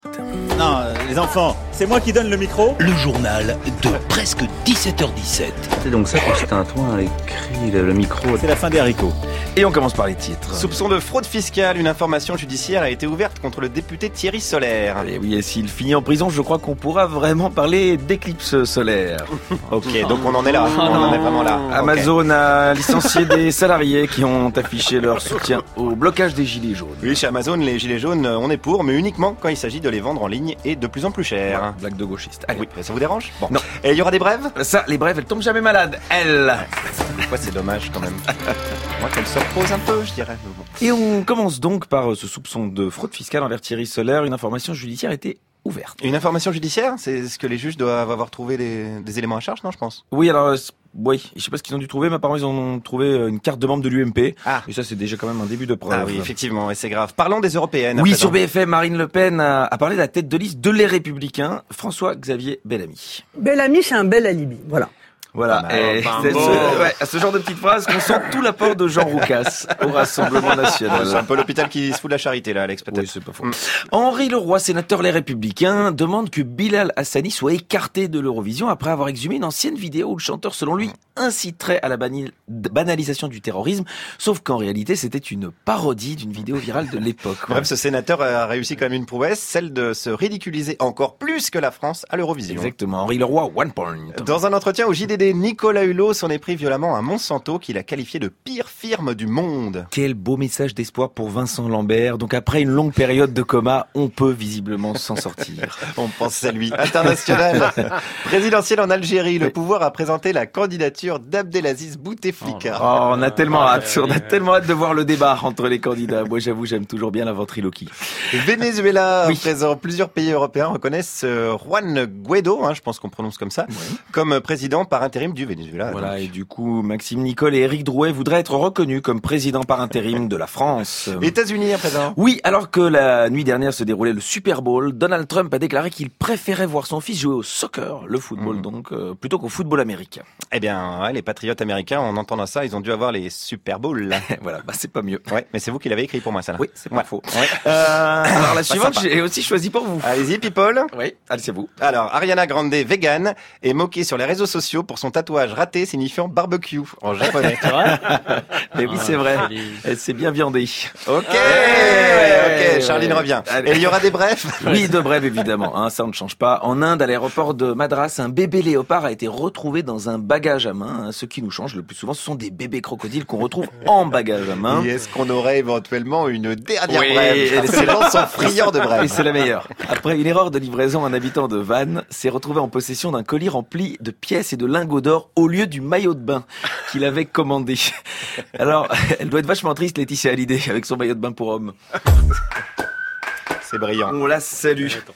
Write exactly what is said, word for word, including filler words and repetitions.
Non, euh, les enfants, c'est moi qui donne le micro. Le journal de presque dix-sept heures dix-sept. C'est donc ça que Tintin a écrit, le, le micro. C'est la fin des haricots. Et on commence par les titres. Soupçon de fraude fiscale, une information judiciaire a été ouverte contre le député Thierry Solaire. Et oui, et s'il finit en prison, je crois qu'on pourra vraiment parler d'éclipse solaire. Ok, donc on en est là, oh, on en est vraiment là. Amazon okay. a licencié des salariés qui ont affiché leur soutien au blocage des gilets jaunes. Oui, chez Amazon, les gilets jaunes, on est pour, mais uniquement quand il s'agit de les vendre en ligne et de plus en plus cher. Voilà, blague de gauchiste. Allez. Oui, ça vous dérange? Bon. Non. Et il y aura des brèves? Ça, les brèves, elles tombent jamais malades, elles. Des fois, c'est dommage quand même. Moi, qu'elle se repose un peu, je dirais. Et on commence donc par ce soupçon de fraude fiscale envers Thierry Solaire. Une information judiciaire a été ouverte. Une information judiciaire? C'est ce que les juges doivent avoir trouvé des, des éléments à charge, non, je pense? Oui, alors... Oui, je sais pas ce qu'ils ont dû trouver, mais apparemment ils ont trouvé une carte de membre de l'U M P. Ah. Et ça, c'est déjà quand même un début de preuve. Ah oui, effectivement, et c'est grave. Parlons des européennes. Oui, sur B F M, Marine Le Pen a, a parlé de la tête de liste de Les Républicains, François-Xavier Bellamy. Bellamy, c'est un bel alibi, voilà. Voilà, ah, et bah, c'est bon. ce, ouais, à ce genre de petites phrases qu'on sent tout l'apport de Jean Roucas au Rassemblement National. C'est un peu l'hôpital qui se fout de la charité, là, Alex, peut-être. Oui, c'est pas faux. Mm. Henri Leroy, sénateur Les Républicains, demande que Bilal Hassani soit écarté de l'Eurovision après avoir exhumé une ancienne vidéo où le chanteur, selon lui, inciterait à la bani- banalisation du terrorisme, sauf qu'en réalité, c'était une parodie d'une vidéo virale de l'époque. Bref, ce sénateur a réussi quand même une prouesse, celle de se ridiculiser encore plus que la France à l'Eurovision. Exactement, Henri Leroy, one point. Dans un entretien au J D D, Nicolas Hulot s'en est pris violemment à Monsanto, qu'il a qualifié de pire firme du monde. Quel beau message d'espoir pour Vincent Lambert. Donc après une longue période de coma, on peut visiblement s'en sortir. On pense à lui. International. Présidentiel en Algérie, le pouvoir a présenté la candidature d'Abdelaziz Bouteflika. Oh, on a tellement hâte, on a tellement hâte de voir le débat entre les candidats. Moi, j'avoue, j'aime toujours bien la ventriloquie. Venezuela, oui. à présent, plusieurs pays européens reconnaissent Juan Guaidó, hein, je pense qu'on prononce comme ça, oui. comme président par intérim du Venezuela. Voilà, donc. Et du coup, Maxime Nicole et Éric Drouet voudraient être reconnus comme président par intérim de la France. États-Unis à présent. Oui, alors que la nuit dernière se déroulait le Super Bowl, Donald Trump a déclaré qu'il préférait voir son fils jouer au soccer, le football mmh. donc, euh, plutôt qu'au football américain. Eh bien, ouais, les patriotes américains, en entendant ça, ils ont dû avoir les Super Bowls. Voilà, bah c'est pas mieux. Ouais, mais c'est vous qui l'avez écrit pour moi, ça là. Oui, c'est pas ouais. faux. Ouais. Euh, alors la suivante, j'ai aussi choisi pour vous. Allez-y, people. Oui, allez, c'est vous. Alors, Ariana Grande, vegan, est moquée sur les réseaux sociaux pour son tatouage raté signifiant barbecue en japonais. C'est vrai? Et oui, c'est vrai. Elle s'est bien viandée. Ok, ouais, ok, Charline ouais. revient. Allez. Et il y aura des brefs? Oui, de brèves, évidemment. Hein, ça, on ne change pas. En Inde, à l'aéroport de Madras, un bébé léopard a été retrouvé dans un bagage à main. Ce qui nous change le plus souvent, ce sont des bébés crocodiles qu'on retrouve en bagage à main. Et est-ce qu'on aurait éventuellement une dernière oui, brève? Ces gens sont friands de brèves. Et c'est la meilleure. Après une erreur de livraison, un habitant de Vannes s'est retrouvé en possession d'un colis rempli de pièces et de lingots d'or au lieu du maillot de bain qu'il avait commandé. Alors, elle doit être vachement triste, Laetitia Hallyday, avec son maillot de bain pour homme. C'est brillant. On la salue.